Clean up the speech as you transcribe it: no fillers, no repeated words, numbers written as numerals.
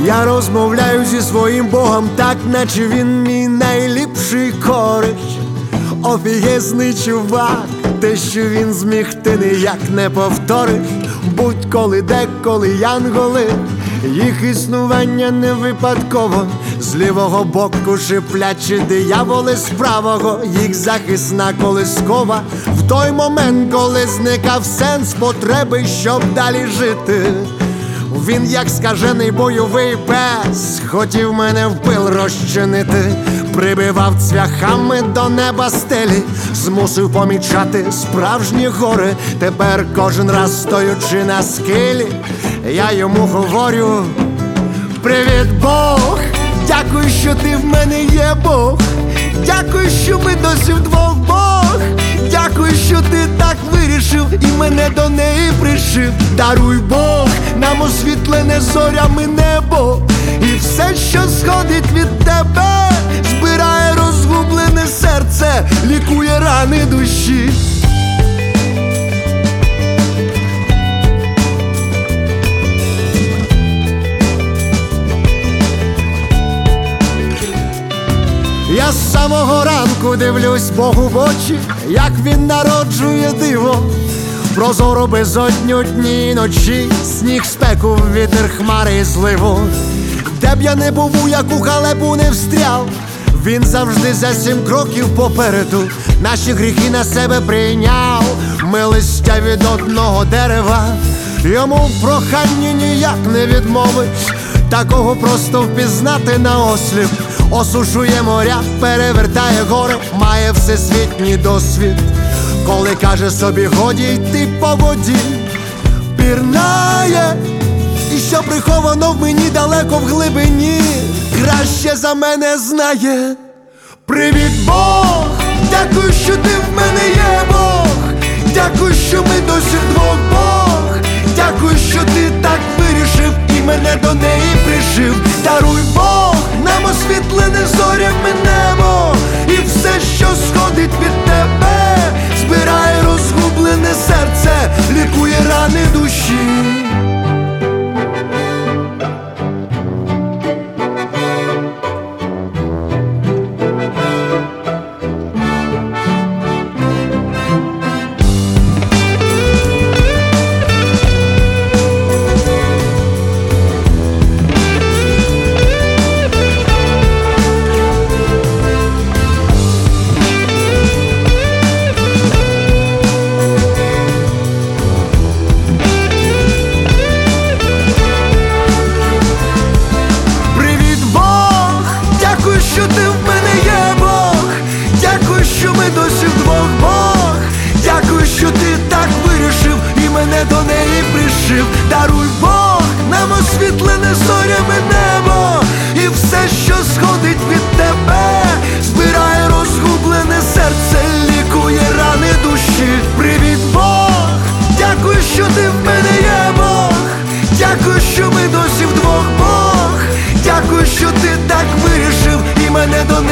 Я розмовляю зі своїм Богом так, наче він мій найліпший кореш. Офігезний чувак, те, що він зміг, ти ніяк не повториш. Будь-коли, деколи янголи, їх існування не випадково. З лівого боку шиплячі дияволи, з правого їх захисна колискова. В той момент, коли зникав сенс потреби, щоб далі жити, він, як скажений бойовий пес, хотів мене в пил розчинити. Прибивав цвяхами до неба стелі, змусив помічати справжні гори. Тепер кожен раз, стоючи на схилі, я йому говорю: привіт, Бог! Дякую, що ти в мене є, Бог! Дякую, що ми досі вдвох, Бог! Дякую, що ти так вирішив і мене до неї пришив. Даруй, Бог, нам освітлене зорями небо, і все, що сходить від тебе, збирає розгублене серце, лікує рани душі. Я з самого ранку дивлюсь Богу в очі, як він народжує диво. Прозоро безодню дні і ночі, сніг, спеку, вітер, хмари і зливу. Де б я не був, у яку халепу не встряв, він завжди за 7 кроків попереду. Наші гріхи на себе прийняв, ми листя від одного дерева. Йому в проханні ніяк не відмовиш, такого просто впізнати наосліп. Осушує моря, перевертає гори, має всесвітній досвід. Коли каже собі годі йти по воді, пірнає, і що приховано в мені далеко в глибині, краще за мене знає. Привіт, Бог! Дякую, що ти в мене є, Бог! Дякую, що ми досі вдвох, Бог! Дякую, що ти так вирішив і мене до неї пришив. Даруй, Бог, нам освітлене зорями небо, і все, що сходить від тебе, збирає розгублене серце, лікує рани душі. Що ти в мене є, Бог! Дякую, що ми досі вдвох, Бог! Дякую, що ти так вирішив і мене до неї пришив. Даруй, Бог, нам освітлене зорями небо, і все, що сходить від тебе, збирає розгублене серце, лікує рани душі. Привіт, Бог! Дякую, що ти в мене є, Бог! Дякую, що ми досі вдвох, Бог! Дякую, що ти так вирішив і мене до